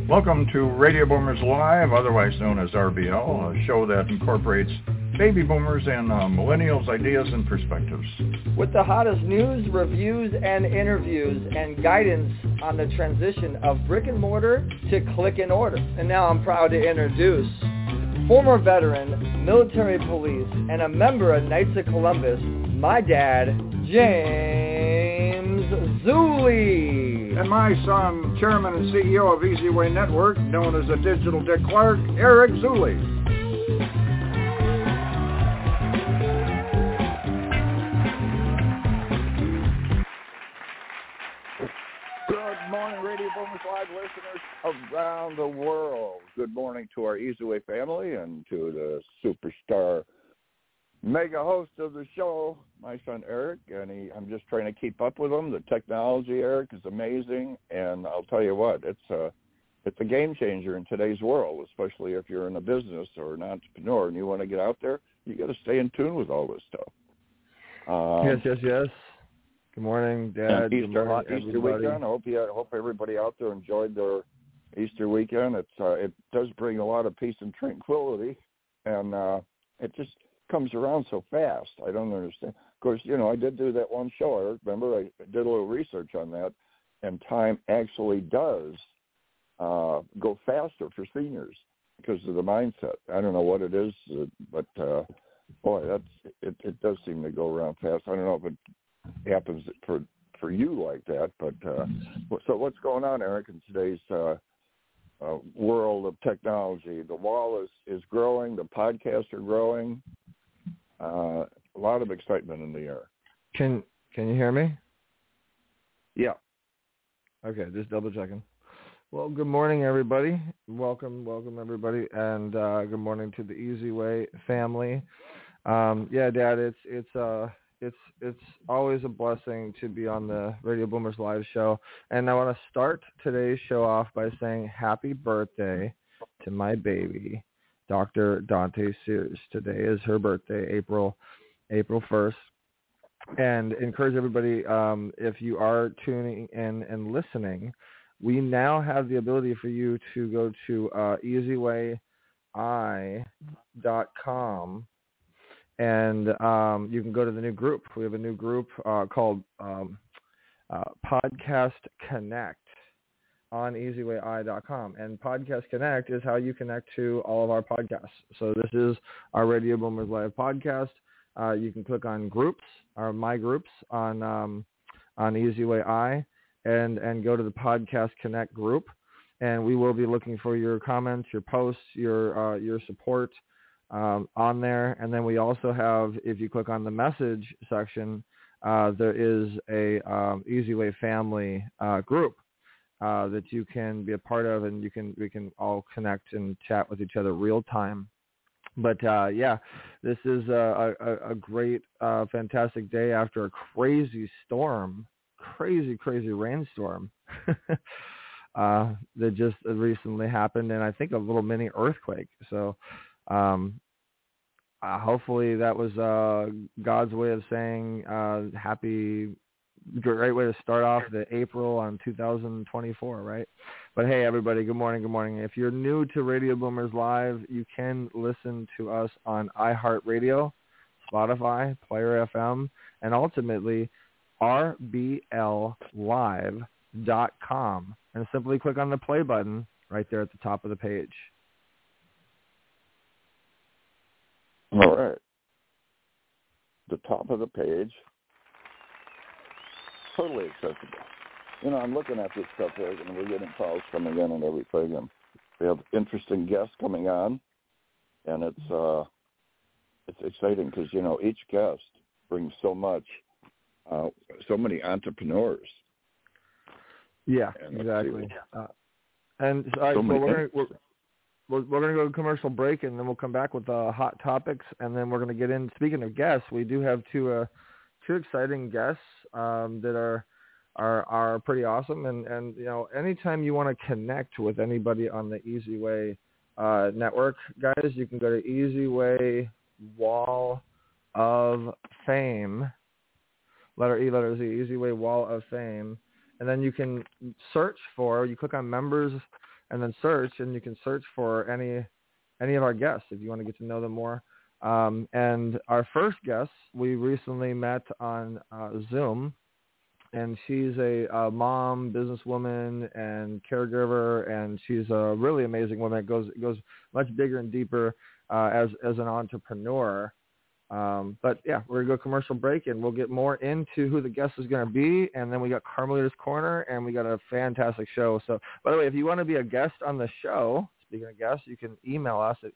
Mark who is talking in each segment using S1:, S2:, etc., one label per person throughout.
S1: Welcome to Radio Boomers Live, otherwise known as RBL, a show that incorporates baby boomers and millennials' ideas and perspectives.
S2: With the hottest news, reviews, and interviews, and guidance on the transition of brick and mortar to click and order. And now I'm proud to introduce former veteran, military police, and a member of Knights of Columbus, my dad, James Zuley.
S3: And my son, chairman and CEO of Easy Way Network, known as the Digital Dick Clark, Eric Zuley. Good morning, Radio Boomers Live listeners around the world. Good morning to our Easy Way family and to the superstar mega host of the show, my son Eric, and I'm just trying to keep up with him. The technology, Eric, is amazing, and I'll tell you what, it's a game changer in today's world, especially if you're in a business or an entrepreneur and you want to get out there. You got to stay in tune with all this stuff.
S4: Yes. Good morning, Dad.
S3: Easter weekend. I hope everybody out there enjoyed their Easter weekend. It does bring a lot of peace and tranquility, and it just comes around so fast. I don't understand. Of course, I did do that one show. I remember I did a little research on that, and time actually does go faster for seniors because of the mindset. I don't know what it is, but boy, it does seem to go around fast. I don't know if it happens for you like that, but so what's going on, Eric, in today's world of technology? The wall is growing. The podcasts are growing. A lot of excitement in the air.
S4: Can you hear me?
S3: Yeah.
S4: Okay, just double checking. Well, good morning, everybody. Welcome, everybody, and good morning to the Easy Way family. Dad, it's always a blessing to be on the Radio Boomers Live show, and I want to start today's show off by saying happy birthday to my baby, Dr. Dante Sears. Today is her birthday, April 1st. And encourage everybody, if you are tuning in and listening, we now have the ability for you to go to easyway.com, and you can go to the new group. We have a new group called Podcast Connect on easyway.com, and Podcast Connect is how you connect to all of our podcasts. So this is our Radio Boomers Live podcast. You can click on groups, or my groups, on EasyWay and go to the Podcast Connect group, and we will be looking for your comments, your posts, your support on there. And then we also have, if you click on the message section, there is a EasyWay family group that you can be a part of, and we can all connect and chat with each other real time. But this is a great, fantastic day after a crazy storm, crazy rainstorm that just recently happened, and I think a little mini earthquake. So hopefully that was God's way of saying happy. Great way to start off the April on 2024, right? But hey, everybody, good morning. If you're new to Radio Boomers Live, you can listen to us on iHeartRadio, Spotify, Player FM, and ultimately rbllive.com. And simply click on the play button right there at the top of the page.
S3: All right. The top of the page. Totally accessible. I'm looking at this stuff here, and we're getting calls coming in and everything, and we have interesting guests coming on, and it's exciting because each guest brings so much, so many entrepreneurs.
S4: Yeah, exactly. And all right, we're going to go to commercial break, and then we'll come back with hot topics, and then we're going to get in. Speaking of guests, we do have two exciting guests that are pretty awesome, and anytime you want to connect with anybody on the Easy Way network, guys, you can go to Easy Way Wall of Fame, letter E, letter Z, Easy Way Wall of Fame, and then you can search for, you click on members and then search, and you can search for any of our guests if you want to get to know them more. And our first guest we recently met on Zoom, and she's a mom, businesswoman, and caregiver, and she's a really amazing woman. It goes much bigger and deeper as an entrepreneur. But yeah, we're going to go commercial break, and we'll get more into who the guest is going to be. And then we got Carmelita's Corner, and we got a fantastic show. So, by the way, if you want to be a guest on the show, speaking of guests, you can email us at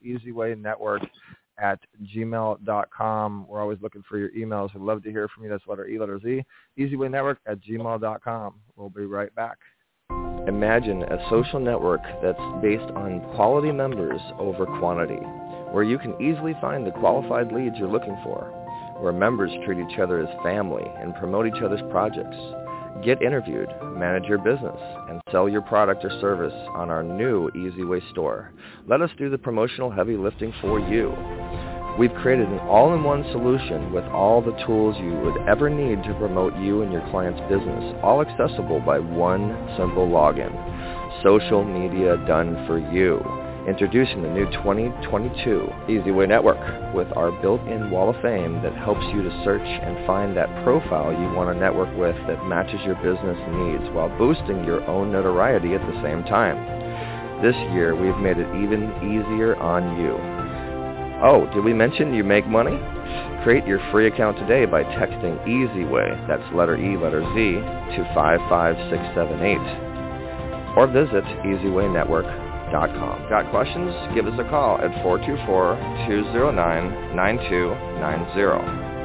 S4: easywaynetwork@gmail.com. We're always looking for your emails. We'd love to hear from you. That's letter E, letter Z. easywaynetwork@gmail.com. We'll be right back.
S5: Imagine a social network that's based on quality members over quantity, where you can easily find the qualified leads you're looking for, where members treat each other as family and promote each other's projects. Get interviewed, manage your business, and sell your product or service on our new EasyWay store. Let us do the promotional heavy lifting for you. We've created an all-in-one solution with all the tools you would ever need to promote you and your client's business, all accessible by one simple login. Social media done for you. Introducing the new 2022 EasyWay Network with our built-in wall of fame that helps you to search and find that profile you want to network with that matches your business needs while boosting your own notoriety at the same time. This year, we've made it even easier on you. Oh, did we mention you make money? Create your free account today by texting EasyWay, that's letter E, letter Z, to 55678. Or visit easywaynetwork.com. Got questions? Give us a call at 424-209-9290.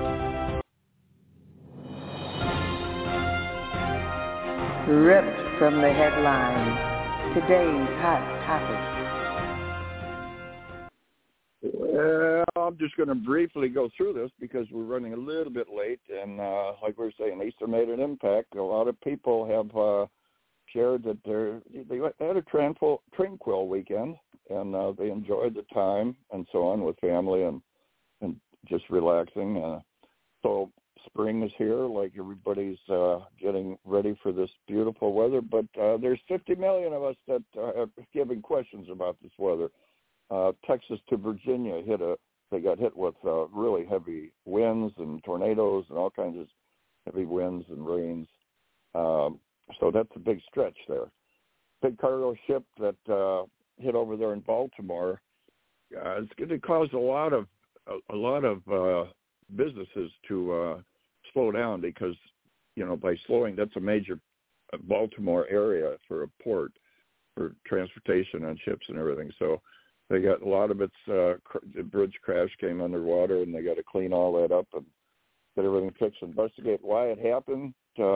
S6: Ripped from the headlines, today's hot topic.
S3: Well, I'm just going to briefly go through this because we're running a little bit late. And like we were saying, Easter made an impact. A lot of people have shared that they had a tranquil weekend, and they enjoyed the time and so on with family and just relaxing. So spring is here, like everybody's getting ready for this beautiful weather. But there's 50 million of us that are giving questions about this weather. Texas to Virginia they got hit with really heavy winds and tornadoes and all kinds of heavy winds and rains. So that's a big stretch there. Big cargo ship that hit over there in Baltimore. It's going to cause a lot of businesses to slow down because, by slowing, that's a major Baltimore area for a port for transportation on ships and everything. So they got a lot of its the bridge crash came underwater, and they got to clean all that up and get everything fixed, investigate why it happened.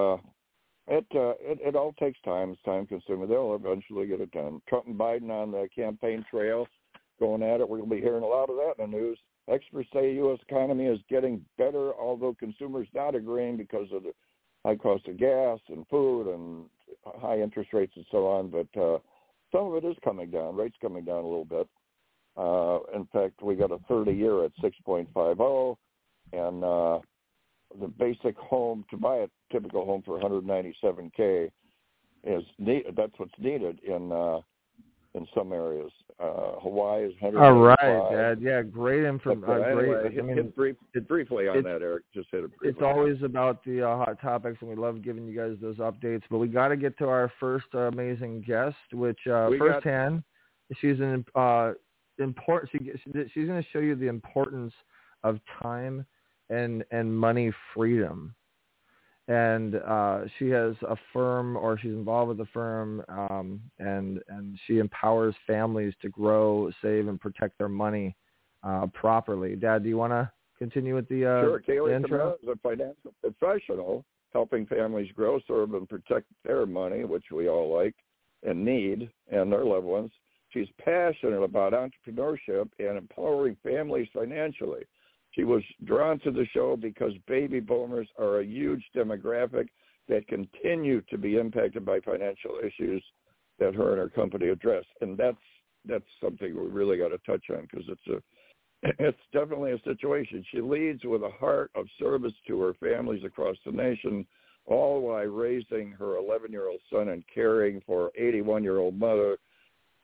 S3: It all takes time. It's time consuming. They'll eventually get it done. Trump and Biden on the campaign trail going at it. We'll be hearing a lot of that in the news. Experts say U.S. economy is getting better, although consumers not agreeing because of the high cost of gas and food and high interest rates and so on. But some of it is coming down. Rates coming down a little bit. In fact, we got a 30-year at 6.50, and the basic home to buy a typical home for $197K is needed. That's what's needed in some areas. Hawaii is $195.
S4: All right, Dad. Yeah, great information.
S3: Anyway, hit briefly on that, Eric. Just hit it briefly.
S4: It's always about the hot topics, and we love giving you guys those updates. But we got to get to our first amazing guest, which firsthand, she's an important. She's going to show you the importance of time and money freedom. And she has a firm, or she's involved with a firm, and she empowers families to grow, save, and protect their money properly. Dad, do you want to continue with the
S3: Sure. Kaylee
S4: intro?
S3: is a financial professional helping families grow, serve, and protect their money, which we all like and need, and their loved ones. She's passionate about entrepreneurship and empowering families financially. She was drawn to the show because baby boomers are a huge demographic that continue to be impacted by financial issues that her and her company address. And that's something we really got to touch on because it's definitely a situation. She leads with a heart of service to her families across the nation, all while raising her 11-year-old son and caring for her 81-year-old mother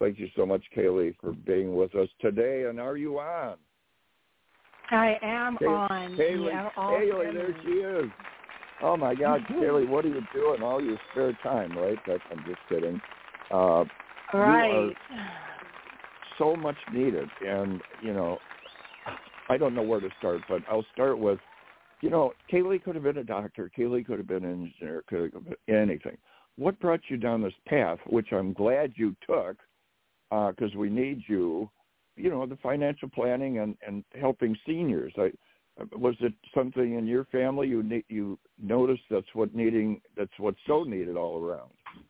S3: Thank you so much, Kaylee, for being with us today. And are you on?
S7: I am on.
S3: Kaylee, there she is. Oh, my God, Kaylee, what are you doing all your spare time, right? I'm just kidding.
S7: Right.
S3: You are so much needed. And, I don't know where to start, but I'll start with, Kaylee could have been a doctor. Kaylee could have been an engineer, could have been anything. What brought you down this path, which I'm glad you took, because we need you, the financial planning and helping seniors. Was it something in your family you noticed that's what's so needed all around?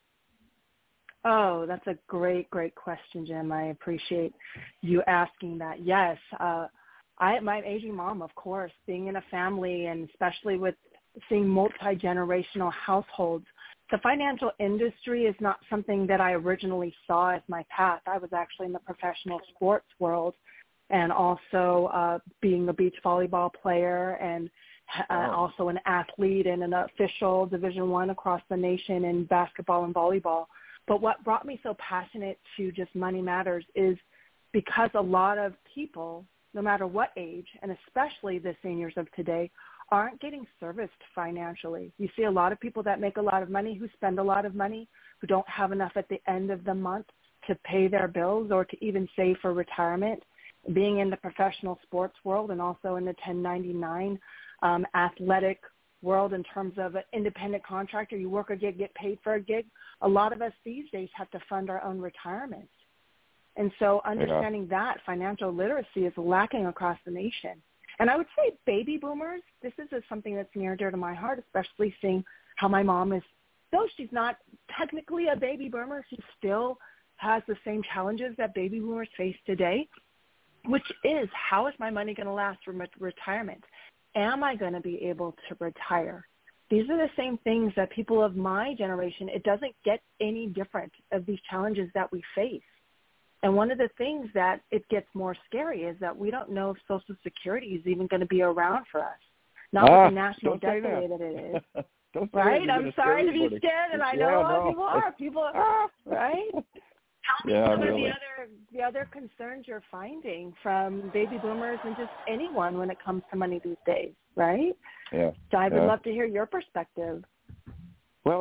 S7: Oh, that's a great question, Jim. I appreciate you asking that. Yes, my aging mom, of course, being in a family and especially with seeing multi-generational households, the financial industry is not something that I originally saw as my path. I was actually in the professional sports world and also being a beach volleyball player and also an athlete and an official Division I across the nation in basketball and volleyball. But what brought me so passionate to just Money Matters is because a lot of people, no matter what age, and especially the seniors of today, aren't getting serviced financially. You see a lot of people that make a lot of money, who spend a lot of money, who don't have enough at the end of the month to pay their bills or to even save for retirement. Being in the professional sports world and also in the 1099 athletic world in terms of an independent contractor, you work a gig, get paid for a gig. A lot of us these days have to fund our own retirement. And so understanding that financial literacy is lacking across the nation. And I would say baby boomers, this is something that's near and dear to my heart, especially seeing how my mom is, though she's not technically a baby boomer, she still has the same challenges that baby boomers face today, which is, how is my money going to last for retirement? Am I going to be able to retire? These are the same things that people of my generation, it doesn't get any different of these challenges that we face. And one of the things that it gets more scary is that we don't know if Social Security is even going to be around for us. Not with the national debt the way that it is. Right? I'm sorry to be scared, and I know a lot of people are. People are, right? Tell me some of the other concerns you're finding from baby boomers and just anyone when it comes to money these days, right?
S3: Yeah.
S7: So I would love to hear your perspective.
S3: Well,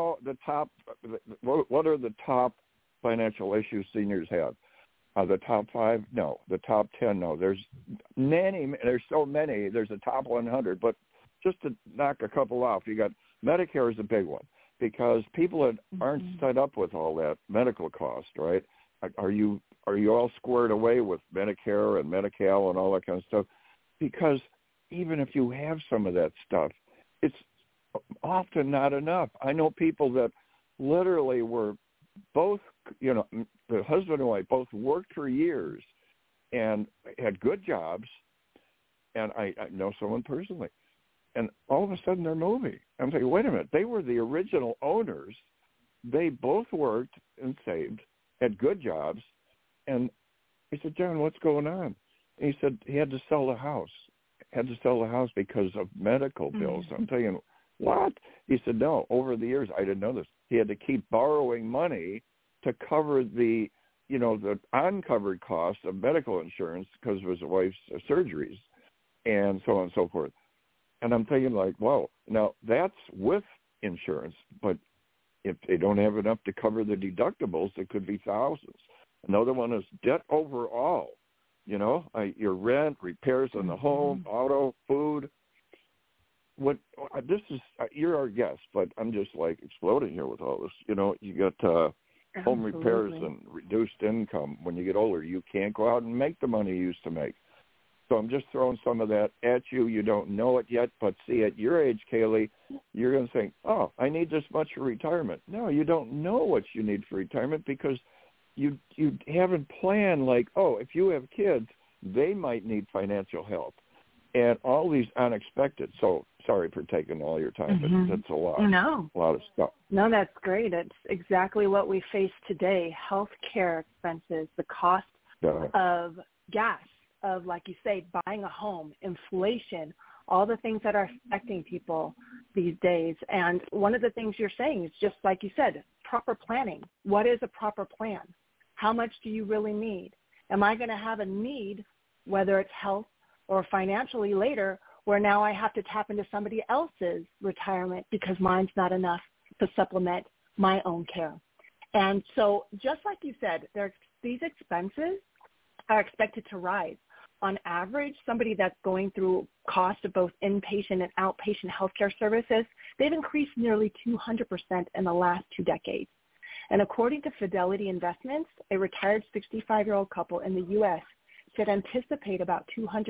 S3: what are the top financial issues seniors have? The top 5? No. The top 10? No. There's so many. There's a top 100, but just to knock a couple off, you got Medicare is a big one because people that aren't set up with all that medical cost, right? Are you all squared away with Medicare and Medi-Cal and all that kind of stuff? Because even if you have some of that stuff, it's often not enough. I know people that literally were both, the husband and wife both worked for years and had good jobs, and I know someone personally, and all of a sudden they're moving. I'm thinking, wait a minute, they were the original owners. They both worked and saved, had good jobs, and he said, John, what's going on? And he said he had to sell the house. Because of medical bills. I'm thinking, what? He said, no, over the years, I didn't know this. He had to keep borrowing money to cover the uncovered cost of medical insurance because of his wife's surgeries and so on and so forth. And I'm thinking like, whoa, now that's with insurance, but if they don't have enough to cover the deductibles, it could be thousands. Another one is debt overall. Your rent, repairs on the home, auto, food. You're our guest, but I'm just like exploding here with all this. You got home repairs and reduced income. When you get older, you can't go out and make the money you used to make. So I'm just throwing some of that at you. You don't know it yet, but see, at your age, Kaylee, you're going to think, oh, I need this much for retirement. No, you don't know what you need for retirement because you haven't planned like, oh, if you have kids, they might need financial help. And all these unexpected. So sorry for taking all your time, but that's a lot.
S7: No.
S3: A lot of stuff.
S7: No, that's great. It's exactly what we face today. Healthcare expenses, the cost of gas, of, like you say, buying a home, inflation, all the things that are affecting people these days. And one of the things you're saying is just like you said, proper planning. What is a proper plan? How much do you really need? Am I going to have a need, whether it's health or financially later, where now I have to tap into somebody else's retirement because mine's not enough to supplement my own care? And so just like you said, these expenses are expected to rise. On average, somebody that's going through cost of both inpatient and outpatient healthcare services, they've increased nearly 200% in the last 2 decades. And according to Fidelity Investments, a retired 65-year-old couple in the U.S. should anticipate about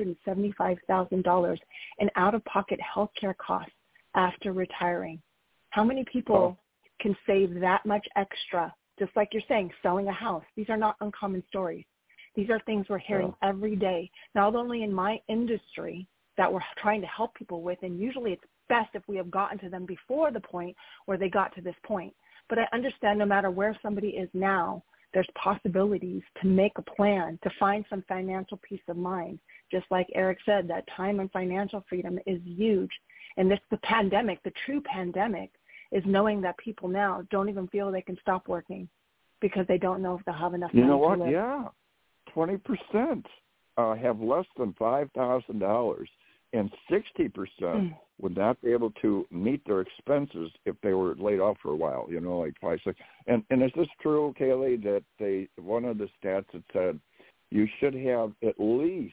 S7: $275,000 in out-of-pocket healthcare costs after retiring. How many people can save that much extra? Just like you're saying, selling a house. These are not uncommon stories. These are things we're hearing every day, not only in my industry that we're trying to help people with, and usually it's best if we have gotten to them before the point where they got to this point. But I understand no matter where somebody is now, there's possibilities to make a plan, to find some financial peace of mind. Just like Eric said, that time and financial freedom is huge. And this, the pandemic, the true pandemic, is knowing that people now don't even feel they can stop working because they don't know if they'll have enough money to live.
S3: Yeah. 20% have less than $5,000, and 60% would not be able to meet their expenses if they were laid off for a while, like 5, 6. And is this true, Kaylee, that one of the stats that said you should have at least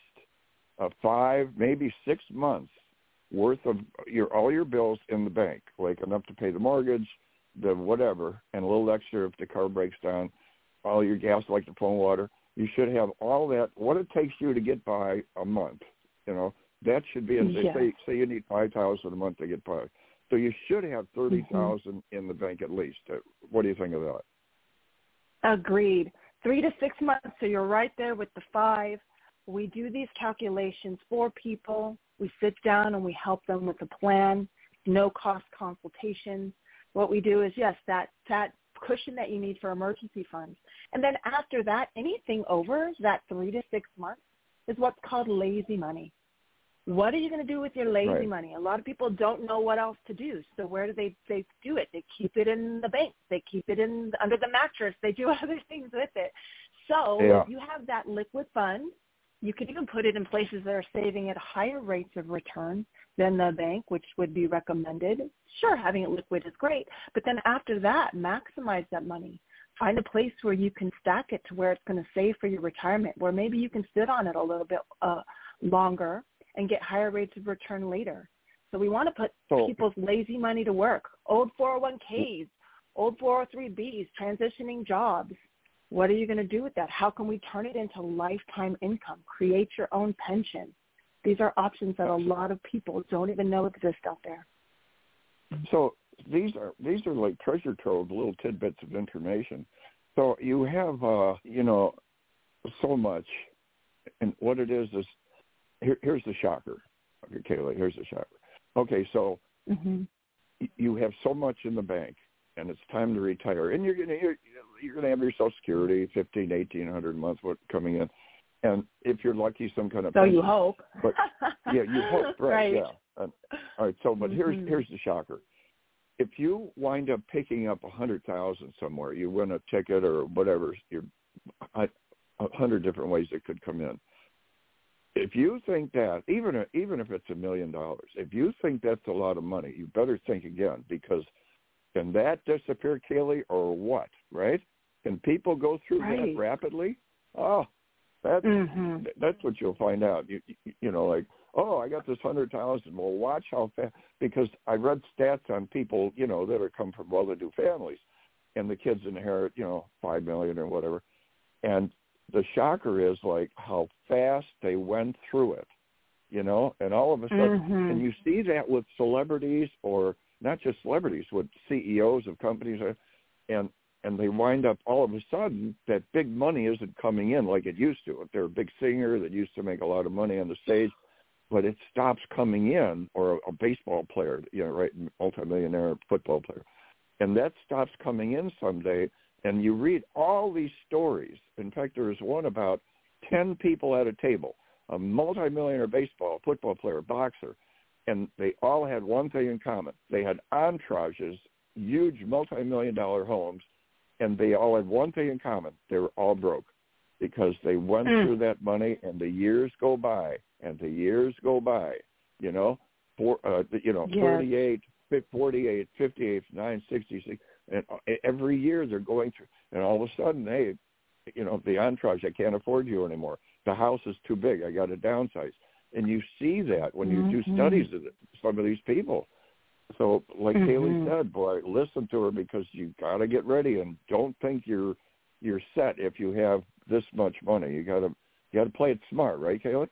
S3: 5, maybe 6 months worth of all your bills in the bank, like enough to pay the mortgage, the whatever, and a little extra if the car breaks down, all your gas, like the phone, water. You should have all that, what it takes you to get by a month, that should be, say you need $5,000 a month to get by. So you should have $30,000 in the bank at least. What do you think of that?
S7: Agreed. 3 to 6 months, so you're right there with the 5. We do these calculations for people. We sit down and we help them with a plan, no-cost consultations. What we do is, that cushion that you need for emergency funds. And then after that, anything over that 3 to 6 months is what's called lazy money. What are you going to do with your lazy money? A lot of people don't know what else to do. So where do they do it? They keep it in the bank. They keep it under the mattress. They do other things with it. So if you have that liquid fund, you can even put it in places that are saving at higher rates of return than the bank, which would be recommended. Sure, having it liquid is great, but then after that, maximize that money. Find a place where you can stack it to where it's going to save for your retirement, where maybe you can sit on it a little bit longer and get higher rates of return later. So we want to put people's lazy money to work. Old 401ks, old 403bs, transitioning jobs. What are you going to do with that? How can we turn it into lifetime income? Create your own pension. These are options that a lot of people don't even know exist out there.
S3: So these are like treasure trove, little tidbits of information. So you have, so much. And what it is here's the shocker. Okay, Kayla, here's the shocker. Okay, so you have so much in the bank, and it's time to retire. And you're gonna have your Social Security, $1,100-1,800 a month coming in. And if you're lucky, some kind of
S7: pension. You hope.
S3: But you hope, right? Yeah. All right. So, but here's the shocker. If you wind up picking up $100,000 somewhere, you win a ticket or whatever, 100 different ways it could come in. If you think that, even if it's $1 million, if you think that's a lot of money, you better think again, because can that disappear, Kaylee, or what? Right? Can people go through that rapidly? Oh. That's what you'll find out. You know, like, I got this 100,000. Well, watch how fast, because I read stats on people, that are come from well-to-do families, and the kids inherit, $5 million or whatever. And the shocker is like how fast they went through it, and all of a sudden, and you see that with celebrities, or not just celebrities, with CEOs of companies, and they wind up all of a sudden that big money isn't coming in like it used to. If they're a big singer that used to make a lot of money on the stage, but it stops coming in, or a baseball player, multimillionaire football player, and that stops coming in someday. And you read all these stories. In fact, there was one about 10 people at a table, a multimillionaire baseball, football player, boxer, and they all had one thing in common. They had entourages, huge multimillion-dollar homes, and they all had one thing in common. They were all broke because they went through that money, and the years go by, you know, 38, 48, 58, 9, 66, and every year they're going through, and all of a sudden, hey, you know, the entourage, I can't afford you anymore. The house is too big. I got to downsize. And you see that when you do studies of some of these people. So like Kaylee said, boy, listen to her, because you got to get ready, and don't think you're set if you have this much money. You got to play it smart, right, Kaylee?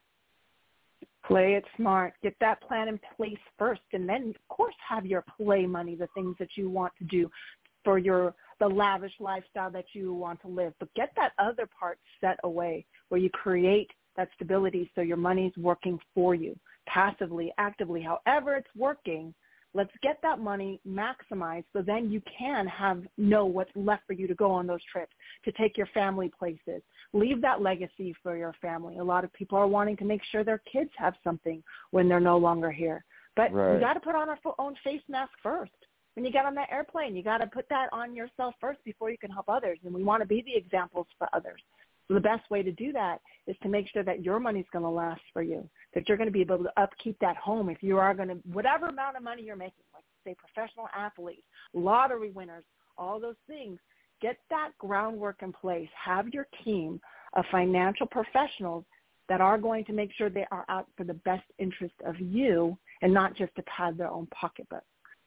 S7: Play it smart. Get that plan in place first, and then, of course, have your play money, the things that you want to do for the lavish lifestyle that you want to live. But get that other part set away where you create that stability so your money's working for you, passively, actively, however it's working. Let's get that money maximized so then you can know what's left for you to go on those trips, to take your family places. Leave that legacy for your family. A lot of people are wanting to make sure their kids have something when they're no longer here. But you got to put on our own face mask first. When you get on that airplane, you got to put that on yourself first before you can help others. And we want to be the examples for others. So the best way to do that is to make sure that your money's going to last for you, that you're going to be able to upkeep that home if you are going to, whatever amount of money you're making, like say professional athletes, lottery winners, all those things, get that groundwork in place. Have your team of financial professionals that are going to make sure they are out for the best interest of you and not just to pad their own pocketbook.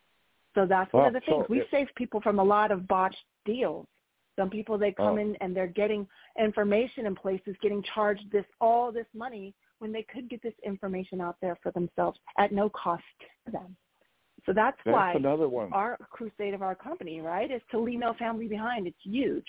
S7: So that's one of the things. We save people from a lot of botched deals. Some people, they come in and they're getting information in places, getting charged all this money when they could get this information out there for themselves at no cost to them. So that's why another one. Our crusade of our company, right, is to leave no family behind. It's huge.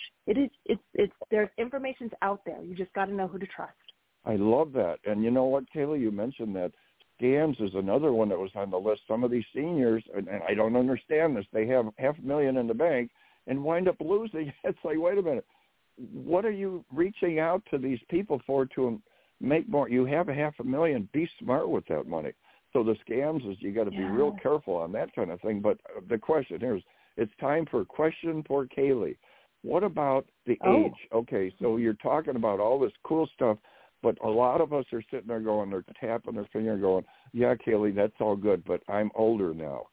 S7: There's information's out there. You just got to know who to trust.
S3: I love that. And you know what, Kayla, you mentioned that scams is another one that was on the list. Some of these seniors, and I don't understand this, they have $500,000 in the bank and wind up losing. It's like, wait a minute, what are you reaching out to these people for to make more? You have $500,000. Be smart with that money. So the scams is you got to be real careful on that kind of thing. But the question here is, it's time for a question for Kaylee. What about the age? Okay, so you're talking about all this cool stuff, but a lot of us are sitting there going, they're tapping their finger going, yeah, Kaylee, that's all good, but I'm older now.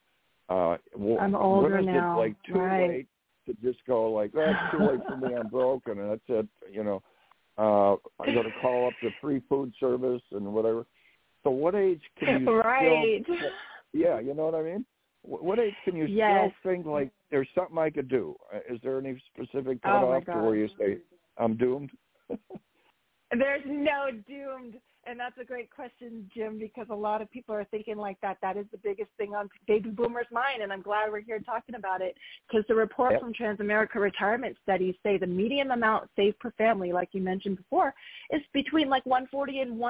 S7: I'm older now.
S3: When is it like too late to just go like, that's too late for me, I'm broken, and that's it, you know, I'm going to call up the free food service and whatever. So what age can you still, yeah, you know what I mean? What age can you still think like there's something I could do? Is there any specific cutoff to where you say, I'm doomed?
S7: There's no doomed. And that's a great question, Jim, because a lot of people are thinking like that. That is the biggest thing on baby boomers' mind, and I'm glad we're here talking about it, because the report from Transamerica Retirement Studies say the median amount saved per family, like you mentioned before, is between like $140,000 and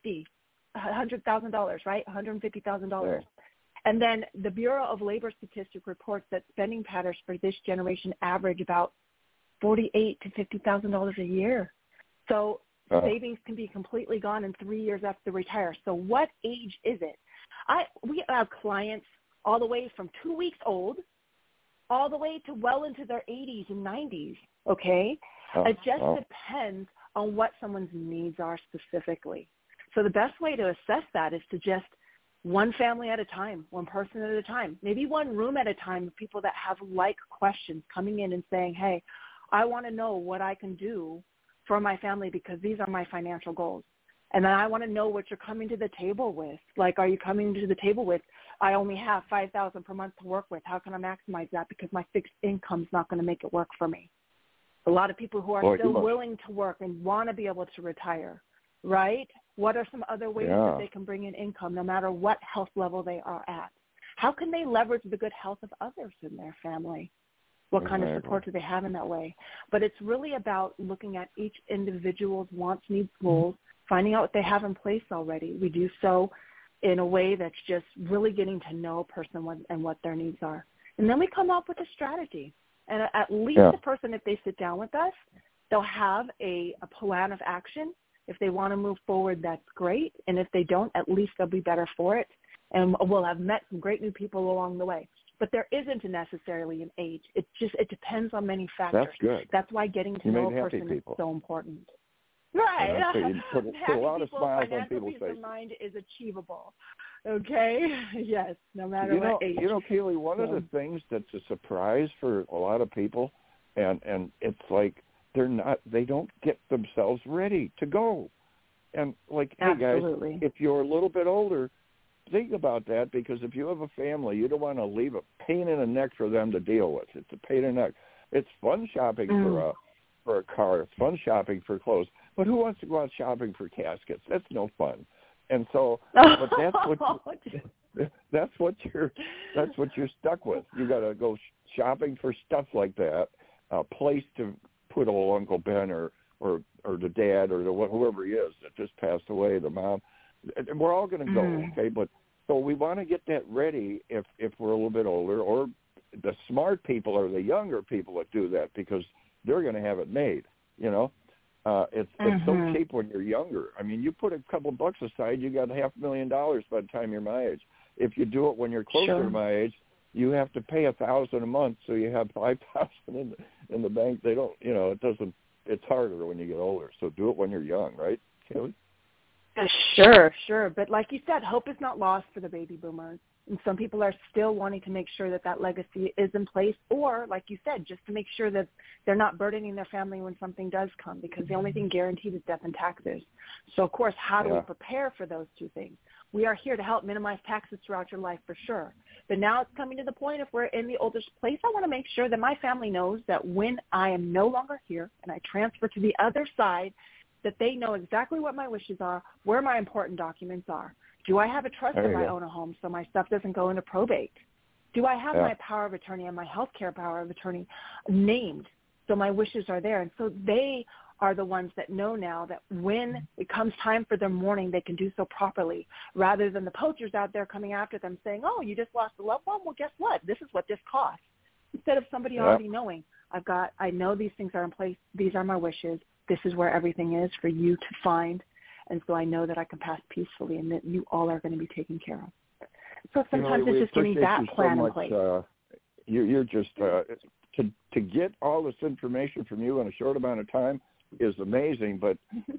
S7: $150,000, right? $150,000. And then the Bureau of Labor Statistics reports that spending patterns for this generation average about $48,000 to $50,000 a year. So savings can be completely gone in 3 years after they retire. So what age is it? We have clients all the way from 2 weeks old all the way to well into their 80s and 90s, okay? It just depends on what someone's needs are specifically. So the best way to assess that is to just one family at a time, one person at a time, maybe one room at a time of people that have like questions coming in and saying, hey, I want to know what I can do for my family because these are my financial goals. And then I want to know what you're coming to the table with. Like, are you coming to the table with, I only have $5,000 per month to work with. How can I maximize that? Because my fixed income is not going to make it work for me. A lot of people who are still willing to work and want to be able to retire, right? What are some other ways that they can bring in income no matter what health level they are at? How can they leverage the good health of others in their family? What kind of support do they have in that way? But it's really about looking at each individual's wants, needs, goals, finding out what they have in place already. We do so in a way that's just really getting to know a person and what their needs are. And then we come up with a strategy. And at least the person, if they sit down with us, they'll have a plan of action. If they want to move forward, that's great. And if they don't, at least they'll be better for it. And we'll have met some great new people along the way. But there isn't necessarily an age. It depends on many factors.
S3: That's good.
S7: That's why getting to know a person is so important. Right.
S3: You put a lot of smiles on people's faces.
S7: Peace of mind is achievable. Okay? Yes, no matter what age.
S3: You know, Keely, one of the things that's a surprise for a lot of people, and it's like they don't get themselves ready to go. And like, hey guys, if you're a little bit older, think about that, because if you have a family, you don't want to leave a pain in the neck for them to deal with. It's a pain in the neck. It's fun shopping for a car. It's fun shopping for clothes. But who wants to go out shopping for caskets? That's no fun. And so, but that's what you're stuck with. You got to go shopping for stuff like that, a place to put old Uncle Ben or the dad or whoever he is that just passed away, the mom. And we're all going to go, okay? But so we want to get that ready if we're a little bit older, or the smart people are the younger people that do that, because they're going to have it made, you know. It's so cheap when you're younger. I mean, you put a couple of bucks aside, you got $500,000 by the time you're my age. If you do it when you're closer to my age, you have to pay $1,000 a month, so you have $5,000 in the bank. They don't, you know, it's harder when you get older. So do it when you're young, right, Kelly?
S7: Sure. But like you said, hope is not lost for the baby boomers. And some people are still wanting to make sure that legacy is in place, or, like you said, just to make sure that they're not burdening their family when something does come, because the only thing guaranteed is death and taxes. So, of course, how do we prepare for those two things? We are here to help minimize taxes throughout your life, for sure. But now it's coming to the point, if we're in the oldest place, I want to make sure that my family knows that when I am no longer here and I transfer to the other side, that they know exactly what my wishes are, where my important documents are. Do I have a trust if I own a home so my stuff doesn't go into probate? Do I have my power of attorney and my health care power of attorney named so my wishes are there? And so they are the ones that know now that when it comes time for their mourning, they can do so properly, rather than the poachers out there coming after them saying, oh, you just lost a loved one? Well, guess what? This is what this costs. Instead of somebody already knowing, I know these things are in place. These are my wishes. This is where everything is for you to find. And so I know that I can pass peacefully and that you all are going to be taken care of. So sometimes it's just getting that plan in place.
S3: You're just, to get all this information from you in a short amount of time is amazing, but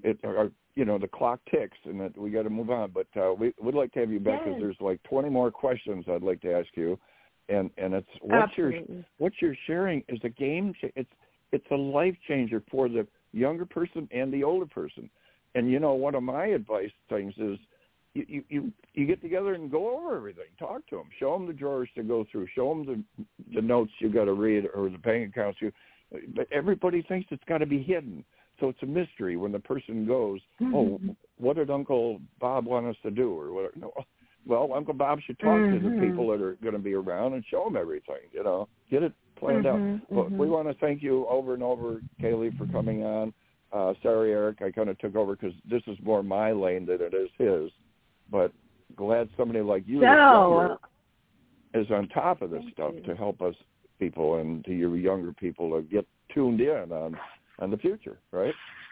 S3: the clock ticks and that we got to move on. But we would like to have you back, because there's like 20 more questions I'd like to ask you. And it's what you're sharing is a game. It's a life changer for the younger person and the older person. And, you know, one of my advice things is you get together and go over everything. Talk to them. Show them the drawers to go through. Show them the notes you got to read, or the bank accounts. But everybody thinks it's got to be hidden. So it's a mystery when the person goes, oh, what did Uncle Bob want us to do? Or whatever. No, well, Uncle Bob should talk to the people that are going to be around and show them everything, you know. Get it planned out. Well, we want to thank you over and over, Kaylee, for coming on. Sorry, Eric, I kind of took over because this is more my lane than it is his. But glad somebody like you is on top of this stuff to help us people and to your younger people to get tuned in on the future, right?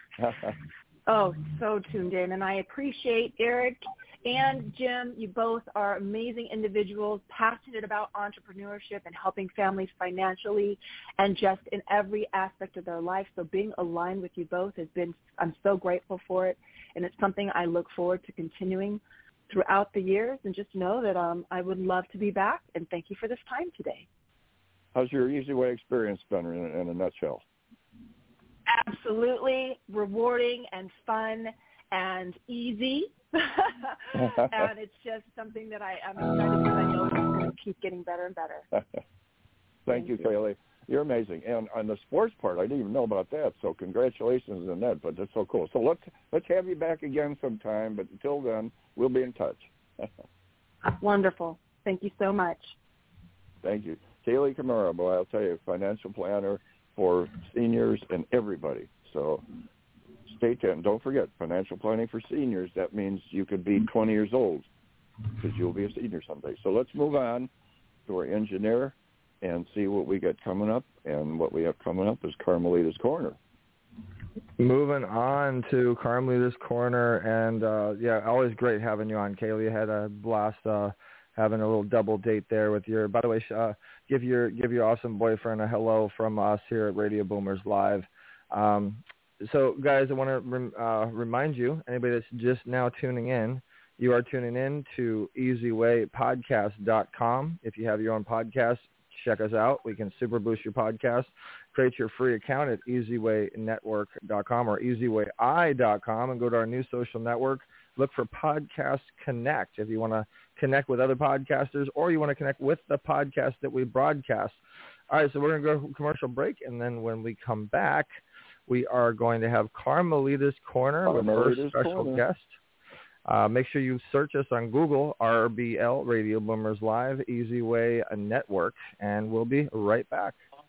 S7: So tuned in. And I appreciate Eric and Jim. You both are amazing individuals, passionate about entrepreneurship and helping families financially and just in every aspect of their life. So being aligned with you both I'm so grateful for it. And it's something I look forward to continuing throughout the years, and just know that I would love to be back. And thank you for this time today.
S3: How's your Easy Way experience been in a nutshell?
S7: Absolutely rewarding and fun and easy. And it's just something that I'm excited because I know it's going to keep getting better and better.
S3: Thank you, Kaylee. You're amazing. And on the sports part, I didn't even know about that, so congratulations on that, but that's so cool. So let's have you back again sometime, but until then, we'll be in touch.
S7: Wonderful. Thank you so much.
S3: Thank you. Kaylee Kimura, boy, I'll tell you, financial planner for seniors and everybody. So stay tuned. Don't forget, financial planning for seniors, that means you could be 20 years old because you'll be a senior someday. So let's move on to our engineer and see what we got coming up. And what we have coming up is Carmelita's Corner.
S4: Moving on to Carmelita's Corner, and always great having you on, Kaylee. I had a blast having a little double date there with your. By the way, give your awesome boyfriend a hello from us here at Radio Boomers Live. So, guys, I want to remind you, anybody that's just now tuning in, you are tuning in to easywaypodcast.com. If you have your own podcast, check us out. We can super boost your podcast. Create your free account at easywaynetwork.com or easywayi.com and go to our new social network. Look for Podcast Connect if you want to connect with other podcasters or you want to connect with the podcast that we broadcast. All right, so we're going to go to commercial break, and then when we come back, we are going to have Carmelita's Corner with her special guest. Make sure you search us on Google, RBL, Radio Boomers Live, Easy Way Network, and we'll be right back.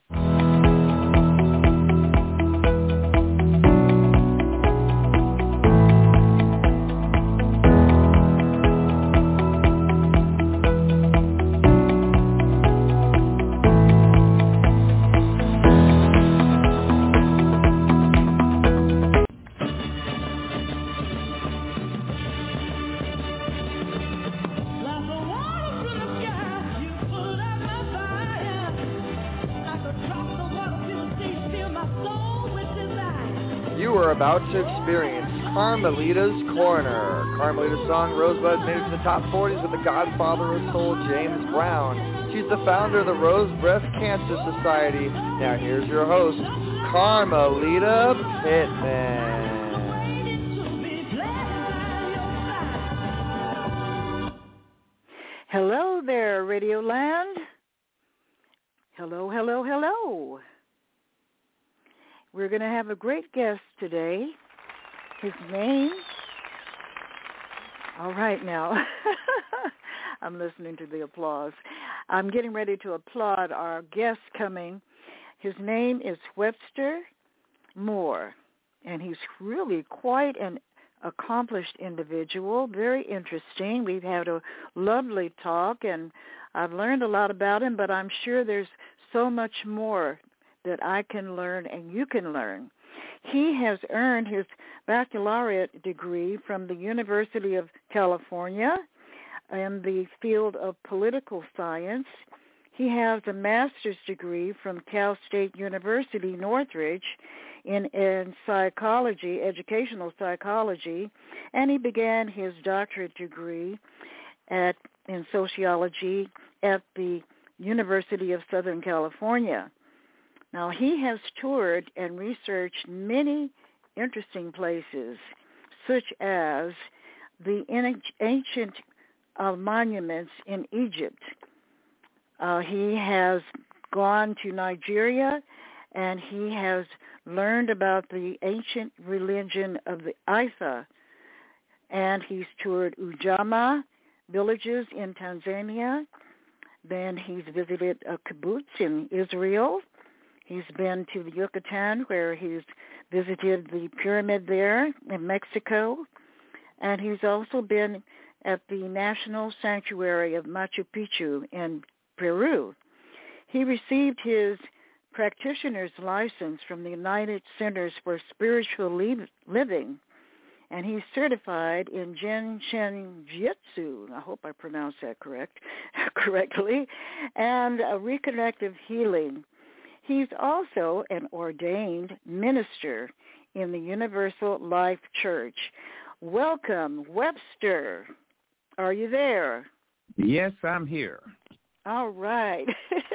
S4: About to experience Carmelita's Corner. Carmelita's song Rosebud made it to the top 40s with the Godfather of Soul, James Brown. She's the founder of the Rose Breast Cancer Society. Now here's your host, Carmelita Pittman.
S8: Hello there, Radio Land. Hello, hello, hello. We're going to have a great guest today. His name, all right now, I'm listening to the applause. I'm getting ready to applaud our guest coming. His name is Webster Moore, and he's really quite an accomplished individual, very interesting. We've had a lovely talk, and I've learned a lot about him, but I'm sure there's so much more that I can learn and you can learn. He has earned his baccalaureate degree from the University of California in the field of political science. He has a master's degree from Cal State University, Northridge, in psychology, educational psychology, and he began his doctorate degree in sociology at the University of Southern California. Now, he has toured and researched many interesting places, such as the ancient monuments in Egypt. He has gone to Nigeria, and he has learned about the ancient religion of the Ifa. And he's toured Ujamaa villages in Tanzania. Then he's visited a kibbutz in Israel. He's been to the Yucatan, where he's visited the pyramid there in Mexico. And he's also been at the National Sanctuary of Machu Picchu in Peru. He received his practitioner's license from the United Centers for Spiritual Living, and he's certified in Jenshin Jitsu, I hope I pronounced that correctly, and reconnective healing. He's also an ordained minister in the Universal Life Church. Welcome, Webster. Are you there?
S9: Yes, I'm here.
S8: All right.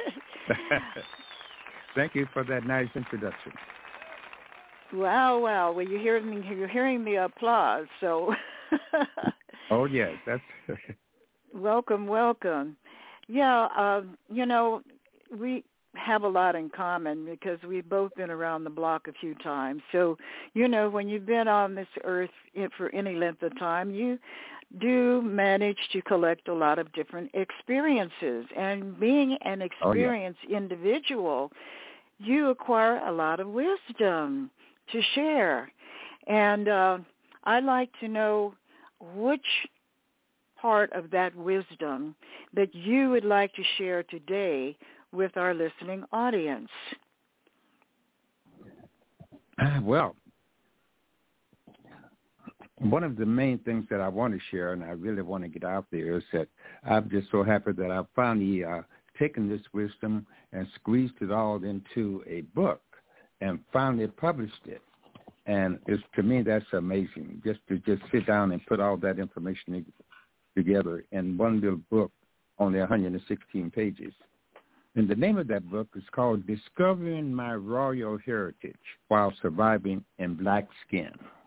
S9: Thank you for that nice introduction.
S8: Wow. Well, you're hearing the applause, so.
S9: Oh, yes. That's
S8: Welcome. Yeah, we have a lot in common because we've both been around the block a few times. So, when you've been on this earth for any length of time, you do manage to collect a lot of different experiences. And being an experienced individual, you acquire a lot of wisdom to share. And I'd like to know which part of that wisdom that you would like to share today with our listening audience.
S9: Well, one of the main things that I want to share, and I really want to get out there, is that I'm just so happy that I've finally taken this wisdom and squeezed it all into a book and finally published it. And to me, that's amazing, just to sit down and put all that information together in one little book, only 116 pages. And the name of that book is called Discovering My Royal Heritage While Surviving in Black Skin.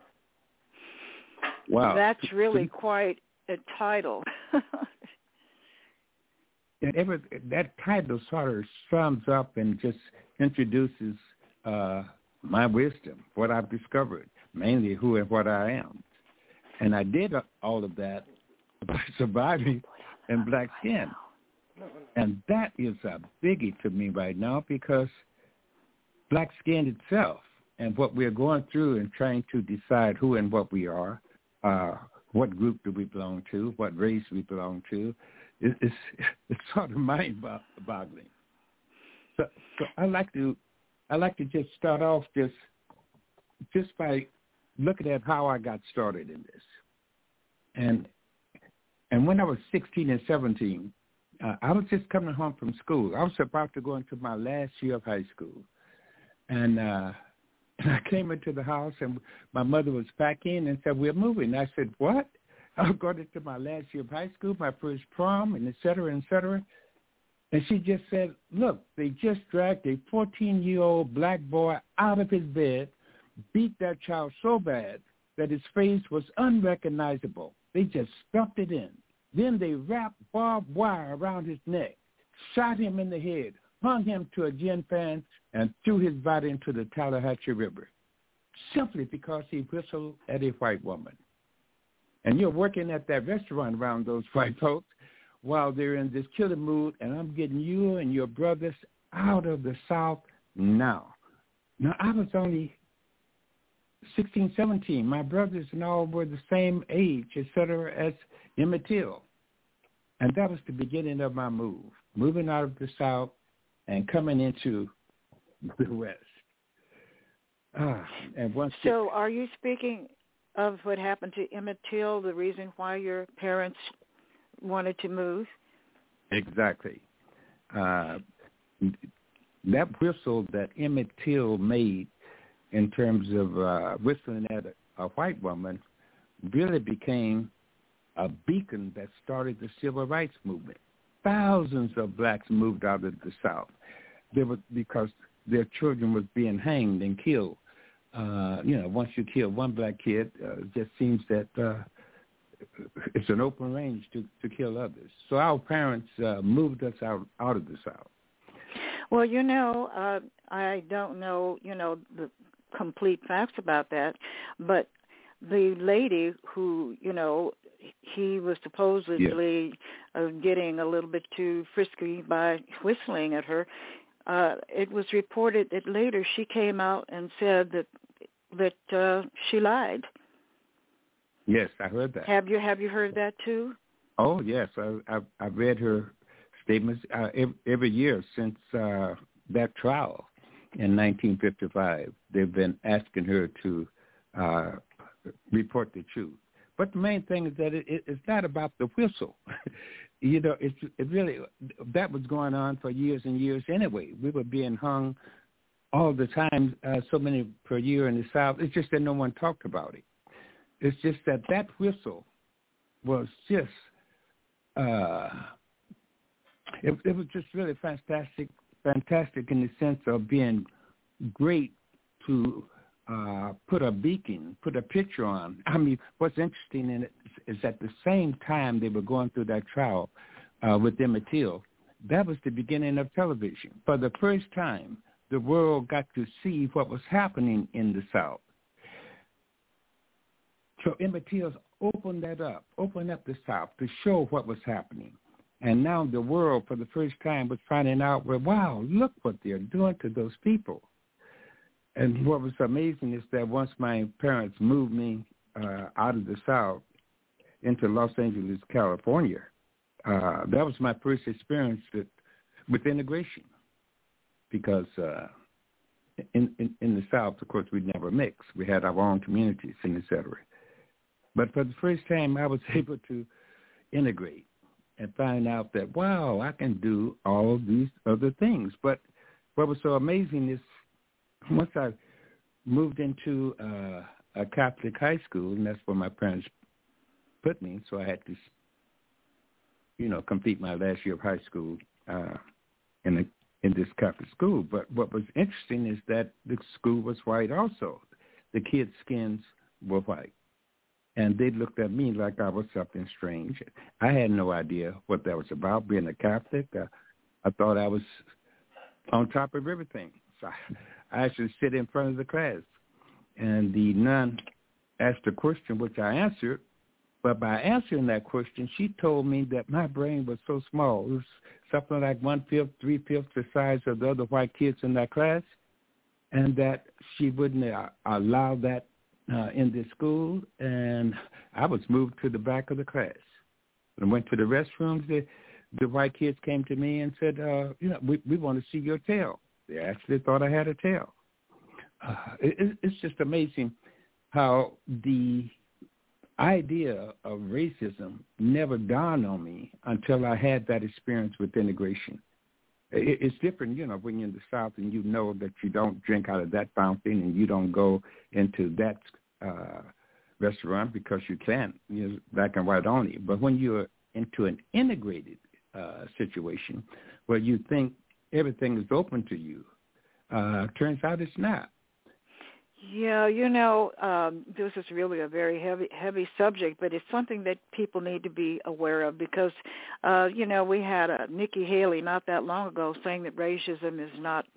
S9: Wow.
S8: That's really quite a title.
S9: And that title sort of sums up and just introduces my wisdom, what I've discovered, mainly who and what I am. And I did all of that by surviving in black skin. And that is a biggie to me right now, because black skin itself and what we're going through and trying to decide who and what we are, what group do we belong to, what race we belong to, it's sort of mind-boggling. So I like to just start off just by looking at how I got started in this. And when I was 16 and 17, I was just coming home from school. I was about to go into my last year of high school. And I came into the house, and my mother was packing and said, "We're moving." I said, "What?" I'm going into my last year of high school, my first prom, and et cetera, et cetera. And she just said, "Look, they just dragged a 14-year-old black boy out of his bed, beat that child so bad that his face was unrecognizable. They just stuffed it in. Then they wrapped barbed wire around his neck, shot him in the head, hung him to a gin fan, and threw his body into the Tallahatchie River, simply because he whistled at a white woman." And you're working at that restaurant around those white folks while they're in this killing mood, and I'm getting you and your brothers out of the South now. Now, I was only 16, 17. My brothers and all were the same age, et cetera, as Emmett Till. And that was the beginning of my move, moving out of the South and coming into the West.
S8: So are you speaking of what happened to Emmett Till, the reason why your parents wanted to move?
S9: Exactly. That whistle that Emmett Till made in terms of whistling at a white woman really became a beacon that started the civil rights movement. Thousands of blacks moved out of the South. Because their children was being hanged and killed. Once you kill one black kid, it just seems that it's an open range to kill others. So our parents moved us out of the South.
S8: Well, I don't know, the complete facts about that, but the lady who, he was supposedly getting a little bit too frisky by whistling at her, it was reported that later she came out and said that she lied.
S9: Yes, I heard that.
S8: Have you heard that too?
S9: Oh yes, I've read her statements every year since that trial in 1955. They've been asking her to report the truth. But the main thing is that it's not about the whistle. It really, that was going on for years and years anyway. We were being hung all the time, so many per year in the South. It's just that no one talked about it. It's just that whistle was just, it was just really fantastic in the sense of being great to put a beacon, put a picture on. I mean, what's interesting in it is at the same time they were going through that trial with Emmett Till, that was the beginning of television. For the first time, the world got to see what was happening in the South. So Emmett Till opened up the South to show what was happening. And now the world, for the first time, was finding out, well, wow, look what they're doing to those people. And what was amazing is that once my parents moved me out of the South into Los Angeles, California, that was my first experience with integration. Because in the South, of course, we never mixed. We had our own communities and et cetera. But for the first time, I was able to integrate and find out that, wow, I can do all these other things. But what was so amazing is once I moved into a Catholic high school, and that's where my parents put me, so I had to, complete my last year of high school in this Catholic school. But what was interesting is that the school was white also. The kids' skins were white. And they looked at me like I was something strange. I had no idea what that was about, being a Catholic. I thought I was on top of everything. So I actually sit in front of the class. And the nun asked a question, which I answered. But by answering that question, she told me that my brain was so small. It was something like 1/5, 3/5 the size of the other white kids in that class, and that she wouldn't allow that in the school. And I was moved to the back of the class. When I went to the restrooms, the white kids came to me and said, we want to see your tail. They actually thought I had a tail. It's just amazing how the idea of racism never dawned on me until I had that experience with integration. It's different, when you're in the South and you know that you don't drink out of that fountain and you don't go into that restaurant because you can't, black and white only. But when you're into an integrated situation where you think everything is open to you, turns out it's not.
S8: Yeah, this is really a very heavy subject, but it's something that people need to be aware of because, we had Nikki Haley not that long ago saying that racism is not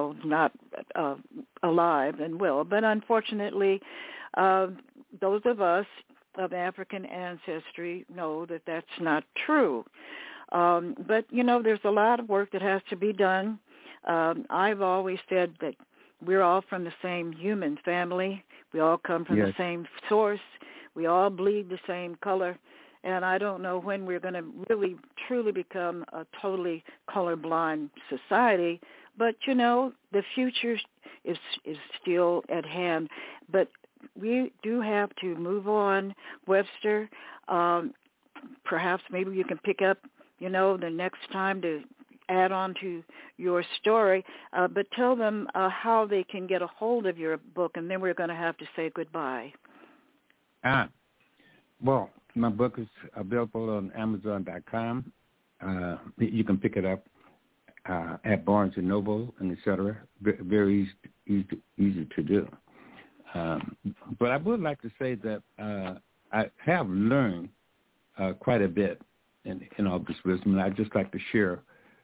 S8: alive and well. But unfortunately, those of us of African ancestry know that that's not true. But, there's a lot of work that has to be done. I've always said that we're all from the same human family. We all come from the same source. We all bleed the same color. And I don't know when we're going to really, truly become a totally colorblind society. But, the future is still at hand. But we do have to move on. Webster, perhaps maybe you can pick up, the next time to add on to your story, but tell them how they can get a hold of your book, and then we're going to have to say goodbye.
S9: Well, my book is available on Amazon.com. You can pick it up at Barnes & Noble, and et cetera. Very easy to do. But I would like to say that I have learned quite a bit in all this wisdom, and I'd just like to share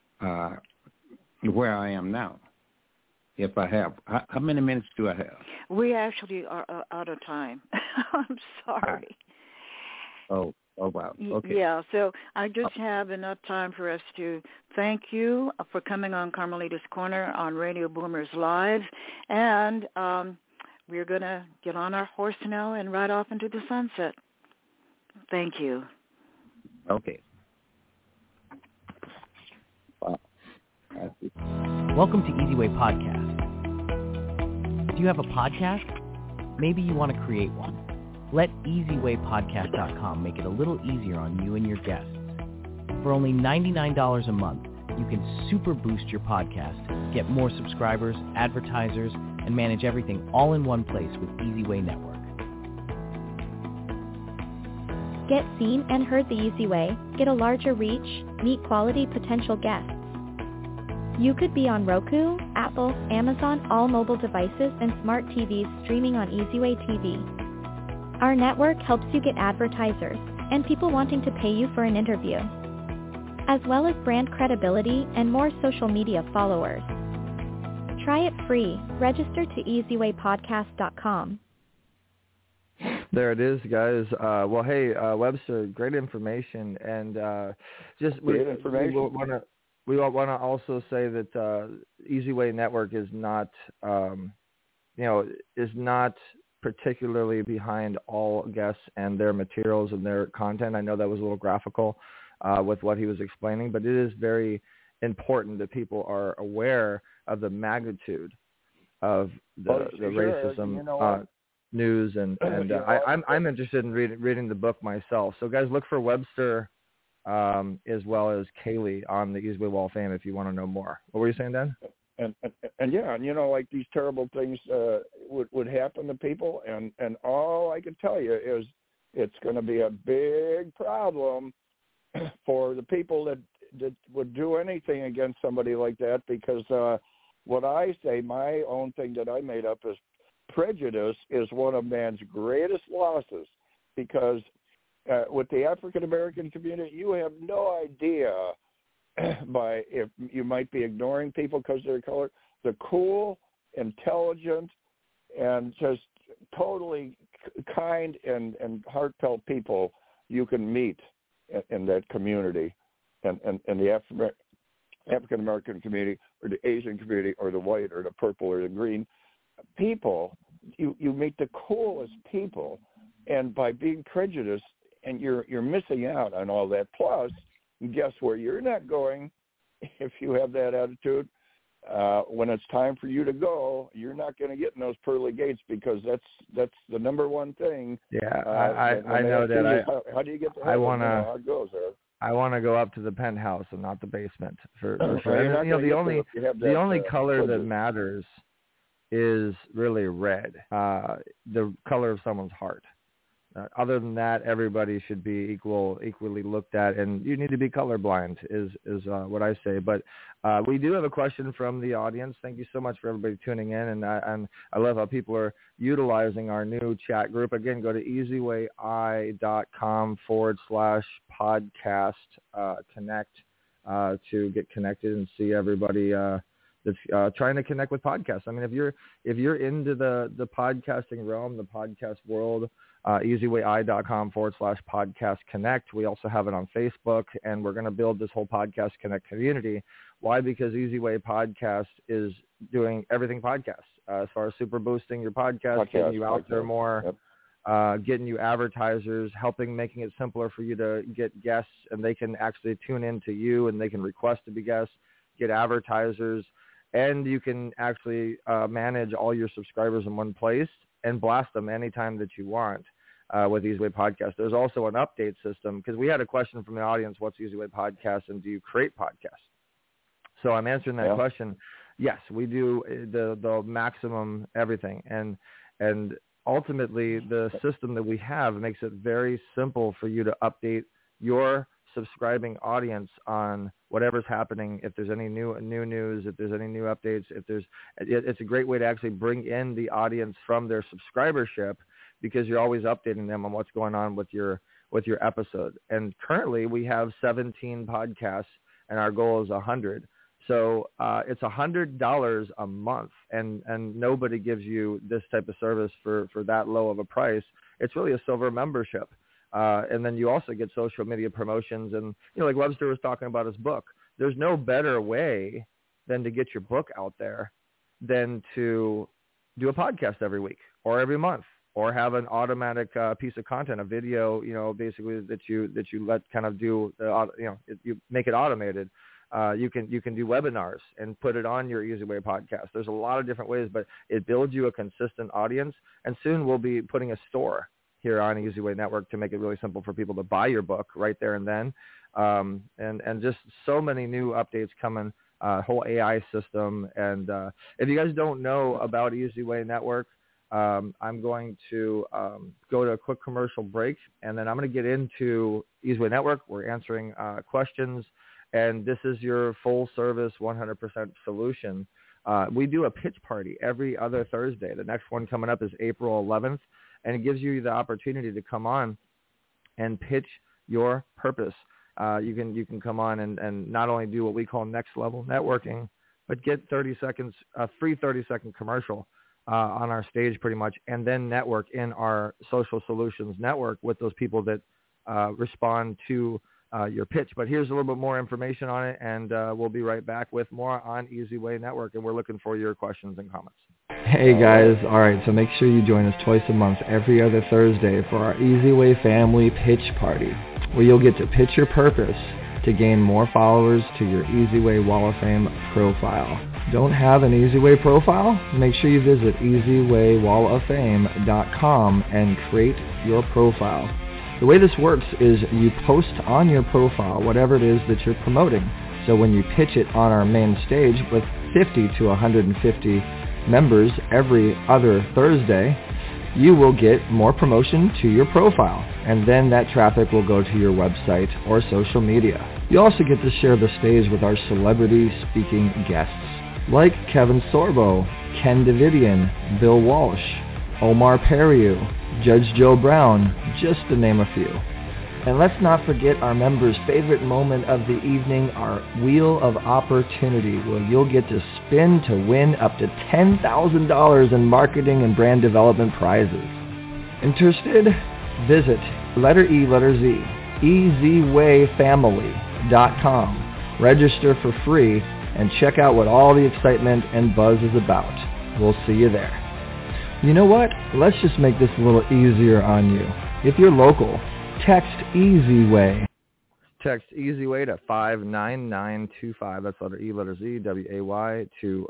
S9: where I am now, if I have. How many minutes do I have?
S8: We actually are out of time. I'm sorry.
S9: Oh, wow. Okay.
S8: Yeah, so I just have enough time for us to thank you for coming on Carmelita's Corner on Radio Boomers Live, and we're going to get on our horse now and ride off into the sunset. Thank you.
S9: Okay.
S10: Welcome to Easy Way Podcast. Do you have a podcast? Maybe you want to create one. Let EasyWayPodcast.com make it a little easier on you and your guests. For only $99 a month, you can super boost your podcast, get more subscribers, advertisers, and manage everything all in one place with Easy Way Network.
S11: Get seen and heard the easy way, get a larger reach, meet quality potential guests. You could be on Roku, Apple, Amazon, all mobile devices, and smart TVs streaming on EasyWay TV. Our network helps you get advertisers and people wanting to pay you for an interview, as well as brand credibility and more social media followers. Try it free. Register to EasyWayPodcast.com.
S4: There it is, guys. Well, hey, Webster, great information, and
S3: great information.
S4: We want to also say that Easy Way Network is not, is not particularly behind all guests and their materials and their content. I know that was a little graphical with what he was explaining, but it is very important that people are aware of the magnitude of the racism.
S3: You know,
S4: news, and I'm interested in reading the book myself. So guys, look for Webster as well as Kaylee on the Easy Way Wall of Fame if you want to know more. What were you saying, Dan?
S3: And you know, like these terrible things would happen to people, and all I can tell you is it's going to be a big problem for the people that would do anything against somebody like that, because what I say, my own thing that I made up is prejudice is one of man's greatest losses, because with the African American community, you have no idea if you might be ignoring people because of their color. The cool, intelligent, and just totally kind and heartfelt people you can meet in that community, and the African American community, or the Asian community, or the white, or the purple, or the green people, you meet the coolest people, and by being prejudiced, and you're missing out on all that. Plus, guess where you're not going if you have that attitude? When it's time for you to go, you're not going to get in those pearly gates, because that's the number one thing.
S4: Yeah, I know that.
S3: How do you get to heaven? How it goes there.
S4: I want to go up to the penthouse and not the basement for sure. And, the only color that matters is really red, the color of someone's heart. Other than that, everybody should be equally looked at, and you need to be colorblind is what I say. But we do have a question from the audience. Thank you so much for everybody tuning in, and I love how people are utilizing our new chat group. Again, go to easywayi.com/podcast connect to get connected and see everybody that's trying to connect with podcasts. I mean, if you're into the podcasting realm, the podcast world, easywayi.com/podcast connect. We also have it on Facebook, and we're going to build this whole podcast connect community. Why? Because Easy Way Podcast is doing everything podcast, as far as super boosting your podcast, getting you out there more, getting you advertisers, making it simpler for you to get guests, and they can actually tune in to you, and they can request to be guests, get advertisers, and you can actually manage all your subscribers in one place and blast them anytime that you want with Easy Way Podcast. There's also an update system, because we had a question from the audience, what's Easy Way Podcast, and do you create podcasts? So I'm answering that question. Yes, we do the maximum everything. And ultimately, the system that we have makes it very simple for you to update your subscribing audience on whatever's happening. If there's any new news, if there's any new updates, it's a great way to actually bring in the audience from their subscribership, because you're always updating them on what's going on with your episode. And currently we have 17 podcasts, and our goal is 100. So it's $100 a month, and nobody gives you this type of service for that low of a price. It's really a silver membership. And then you also get social media promotions, and like Webster was talking about his book. There's no better way than to get your book out there than to do a podcast every week or every month, or have an automatic piece of content, a video, basically that you let kind of do, you make it automated. You can do webinars and put it on your Easy Way Podcast. There's a lot of different ways, but it builds you a consistent audience. And soon we'll be putting a store here on Easy Way Network to make it really simple for people to buy your book right there and then. And just so many new updates coming, whole AI system. And if you guys don't know about Easy Way Network, I'm going to go to a quick commercial break, and then I'm going to get into Easy Way Network. We're answering questions, and this is your full service 100% solution. We do a pitch party every other Thursday. The next one coming up is April 11th. And it gives you the opportunity to come on and pitch your purpose. You can come on and not only do what we call next level networking, but get 30 seconds, a free 30-second commercial on our stage pretty much, and then network in our social solutions network with those people that respond to your pitch. But here's a little bit more information on it, and we'll be right back with more on Easy Way Network, and we're looking for your questions and comments. Hey guys, alright, so make sure you join us twice a month, every other Thursday, for our Easy Way Family Pitch Party, where you'll get to pitch your purpose to gain more followers to your Easy Way Wall of Fame profile. Don't have an EasyWay profile? Make sure you visit EasyWayWallOfFame.com and create your profile. The way this works is you post on your profile whatever it is that you're promoting. So when you pitch it on our main stage with 50 to 150 members every other Thursday, you will get more promotion to your profile, and then that traffic will go to your website or social media. You also get to share the stage with our celebrity speaking guests, like Kevin Sorbo, Ken Davidian, Bill Walsh, Omar Periu, Judge Joe Brown, just to name a few. And let's not forget our members' favorite moment of the evening, our Wheel of Opportunity, where you'll get to spin to win up to $10,000 in marketing and brand development prizes. Interested? Visit letter E, letter Z, EasyWayFamily.com. Register for free and check out what all the excitement and buzz is about. We'll see you there. You know what? Let's just make this a little easier on you. If you're local, text EasyWay. Text EasyWay to 59925. That's letter E, letter Z, WAY to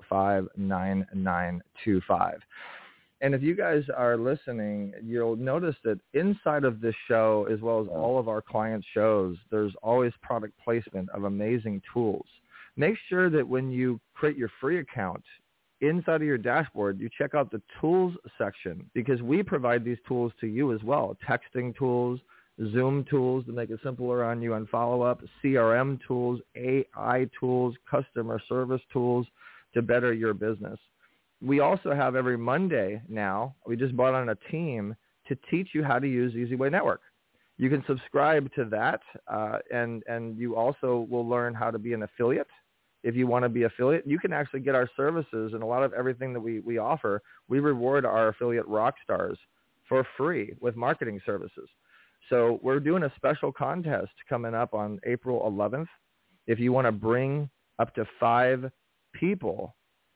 S4: 59925. And if you guys are listening, you'll notice that inside of this show, as well as all of our client shows, there's always product placement of amazing tools. Make sure that when you create your free account, inside of your dashboard, you check out the tools section, because we provide these tools to you as well. Texting tools, Zoom tools to make it simpler on you and follow-up, CRM tools, AI tools, customer service tools to better your business. We also have every Monday now, we just brought on a team to teach you how to use EasyWay Network. You can subscribe to that, and you also will learn how to be an affiliate. If you want to be affiliate, you can actually get our services, and a lot of everything that we offer, we reward our affiliate rock stars for free with marketing services. So we're doing a special contest coming up on April 11th. If you want to bring up to 5 people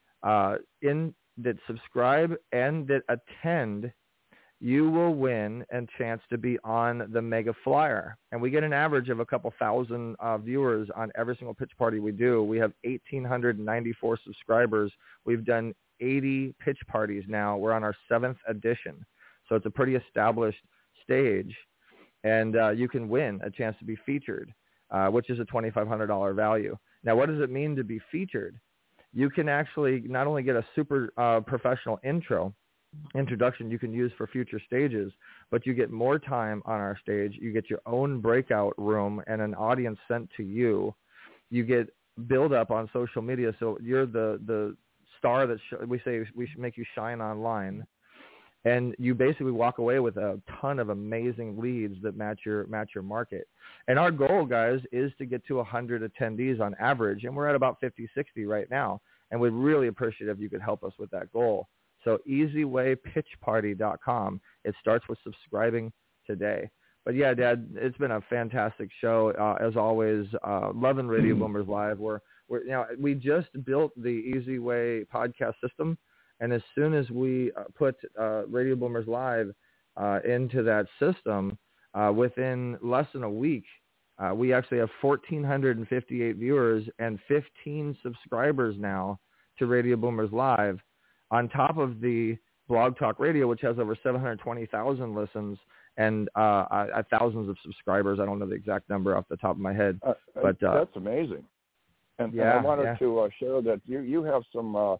S4: in that subscribe and that attend, you will win a chance to be on the Mega Flyer. And we get an average of a couple thousand viewers on every single pitch party we do. We have 1,894 subscribers. We've done 80 pitch parties now. We're on our 7th edition. So it's a pretty established stage. And you can win a chance to be featured, which is a $2,500 value. Now, what does it mean to be featured? You can actually not only get a super professional introduction you can use for future stages, but you get more time on our stage. You get your own breakout room and an audience sent to you. You get build up on social media, so you're the star that we say we should make you shine online. And you basically walk away with a ton of amazing leads that match your market. And our goal, guys, is to get to 100 attendees on average, and we're at about 50, 60 right now. And we'd really appreciate if you could help us with that goal. So EasyWayPitchParty.com. It starts with subscribing today. But yeah, Dad, it's been a fantastic show as always. Loving Radio Boomers Live. We just built the EasyWay podcast system. And as soon as we put Radio Boomers Live into that system, within less than a week, we actually have 1,458 viewers and 15 subscribers now to Radio Boomers Live, on top of the Blog Talk Radio, which has over 720,000 listens and thousands of subscribers. I don't know the exact number off the top of my head. But
S3: that's amazing. And I wanted to share that you have some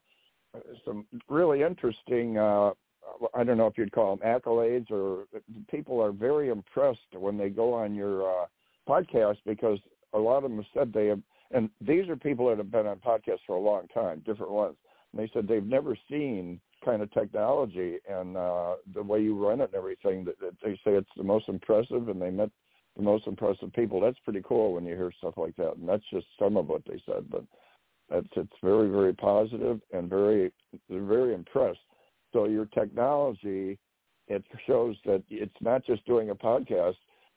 S3: really interesting, I don't know if you'd call them accolades, or people are very impressed when they go on your podcast, because a lot of them have said they have, and these are people that have been on podcasts for a long time, different ones, and they said they've never seen kind of technology and the way you run it and everything, that they say it's the most impressive, and they met the most impressive people. That's pretty cool when you hear stuff like that, and that's just some of what they said, but it's very, very positive, and they're very impressed. So your technology, it shows that it's not just doing a podcast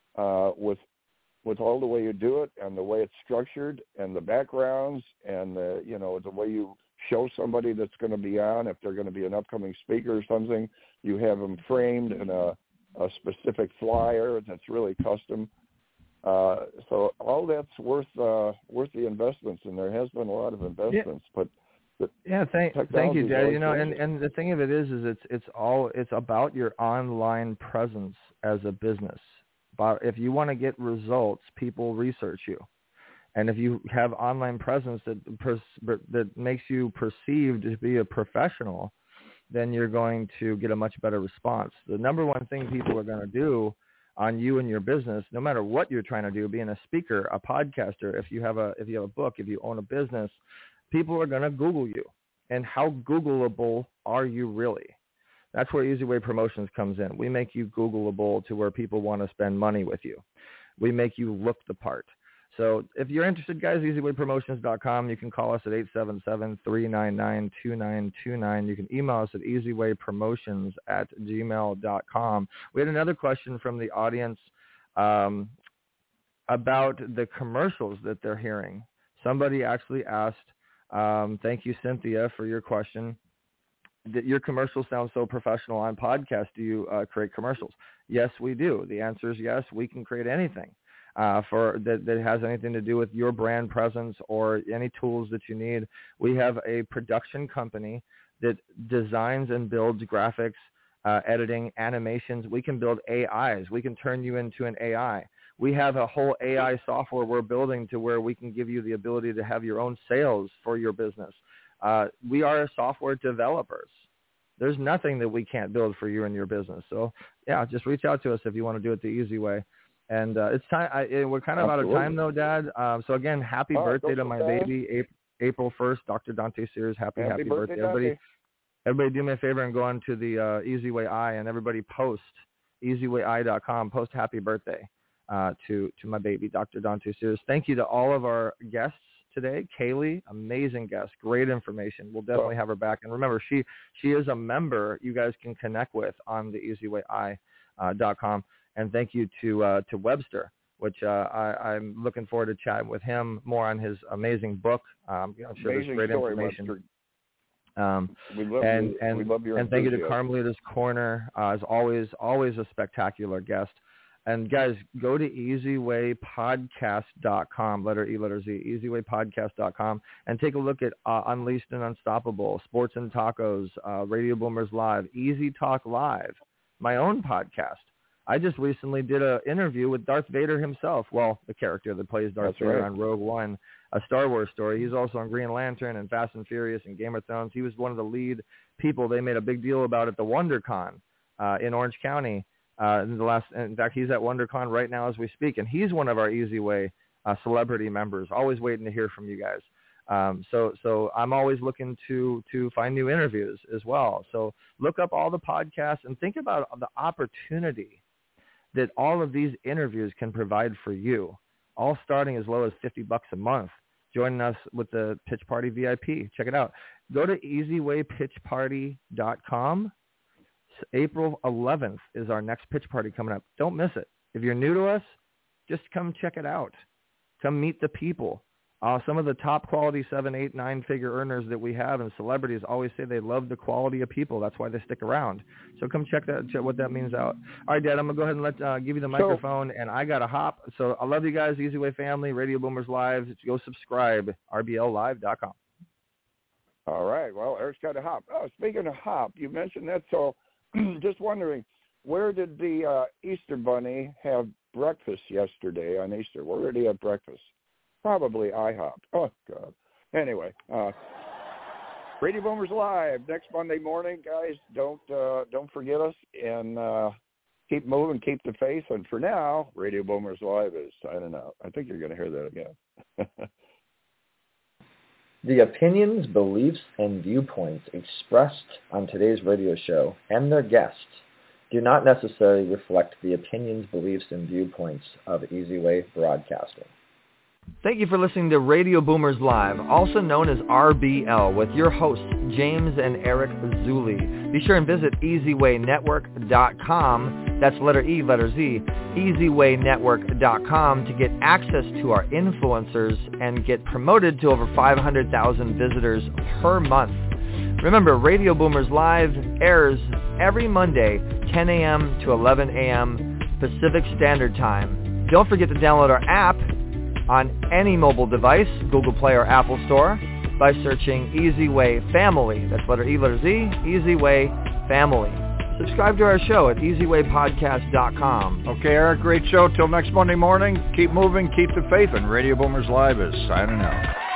S3: with all the way you do it and the way it's structured and the backgrounds and the way you show somebody that's going to be on, if they're going to be an upcoming speaker or something, you have them framed in a specific flyer that's really custom. So all that's worth the investments, and there has been a lot of investments. But
S4: Yeah, thank you, Dad. You know, and the thing of it is it's about your online presence as a business. But if you want to get results, people research you, and if you have online presence that makes you perceived to be a professional, then you're going to get a much better response. The number one thing people are going to do on you and your business, no matter what you're trying to do, being a speaker, a podcaster, if you have a book, if you own a business, people are going to Google you. And how Googleable are you really? That's where Easy Way Promotions comes in. We make you Googleable to where people want to spend money with you. We make you look the part. So if you're interested, guys, easywaypromotions.com. You can call us at 877-399-2929. You can email us at easywaypromotions@gmail.com. We had another question from the audience about the commercials that they're hearing. Somebody actually asked, thank you, Cynthia, for your question, that your commercials sound so professional on podcasts. Do you create commercials? Yes, we do. The answer is yes. We can create anything. That has anything to do with your brand presence or any tools that you need. We have a production company that designs and builds graphics, editing, animations. We can build AIs. We can turn you into an AI. We have a whole AI software we're building to where we can give you the ability to have your own sales for your business. We are software developers. There's nothing that we can't build for you and your business. So, yeah, just reach out to us if you want to do it the easy way. And it's time. We're kind of out of time, though, Dad. So, again, happy birthday to my baby, April 1st, Dr. Dante Sears. Happy birthday. Everybody do me a favor and go on to the Easy Way Eye, and everybody post easywayeye.com. Post happy birthday to my baby, Dr. Dante Sears. Thank you to all of our guests today. Kaylee, amazing guest, great information. We'll definitely have her back. And remember, she is a member you guys can connect with on the easywayeye.com. And thank you to Webster, which I'm looking forward to chatting with him more on his amazing book. I'm sure there's great information.
S3: We love your
S4: and thank you to Carmelita's Corner. As always a spectacular guest. And guys, go to easywaypodcast.com, letter E, letter Z, easywaypodcast.com, and take a look at Unleashed and Unstoppable, Sports and Tacos, Radio Boomers Live, Easy Talk Live, my own podcast. I just recently did an interview with Darth Vader himself. Well, the character that plays Darth Vader on Rogue One, a Star Wars story. He's also on Green Lantern and Fast and Furious and Game of Thrones. He was one of the lead people they made a big deal about at the WonderCon in Orange County. In fact, he's at WonderCon right now as we speak, and he's one of our Easy Way celebrity members. Always waiting to hear from you guys. So I'm always looking to find new interviews as well. So look up all the podcasts and think about the opportunity that all of these interviews can provide for you, all starting as low as $50 a month. Joining us with the Pitch Party VIP. Check it out. Go to easywaypitchparty.com. April 11th is our next pitch party coming up. Don't miss it. If you're new to us, just come check it out. Come meet the people. Some of the top quality 7, 8, 9-figure earners that we have and celebrities always say they love the quality of people. That's why they stick around. So come check what that means out. All right, Dad, I'm going to go ahead and give you the microphone, and I got to hop. So I love you guys, Easy Way family, Radio Boomers Live. Go subscribe, rbllive.com.
S3: All right. Well, Eric's got to hop. Oh, speaking of hop, you mentioned that. So just wondering, where did the Easter Bunny have breakfast yesterday on Easter? Where did he have breakfast? Probably IHOP. Oh, God. Anyway, Radio Boomers Live next Monday morning, guys. Don't forget us, and keep moving, keep the faith. And for now, Radio Boomers Live is signing out. I think you're going to hear that again.
S5: The opinions, beliefs, and viewpoints expressed on today's radio show and their guests do not necessarily reflect the opinions, beliefs, and viewpoints of Easy Way Broadcasting.
S4: Thank you for listening to Radio Boomers Live, also known as RBL, with your hosts, James and Eric Zuli. Be sure and visit easywaynetwork.com, that's letter E, letter Z, easywaynetwork.com to get access to our influencers and get promoted to over 500,000 visitors per month. Remember, Radio Boomers Live airs every Monday, 10 a.m. to 11 a.m. Pacific Standard Time. Don't forget to download our app on any mobile device, Google Play or Apple Store.
S2: by searching Easy Way Family. That's letter E, letter Z, Easy Way Family. Subscribe to our show at easywaypodcast.com.
S1: Okay, Eric, great show. Till next Monday morning, keep moving, keep the faith, and Radio Boomers Live is signing out.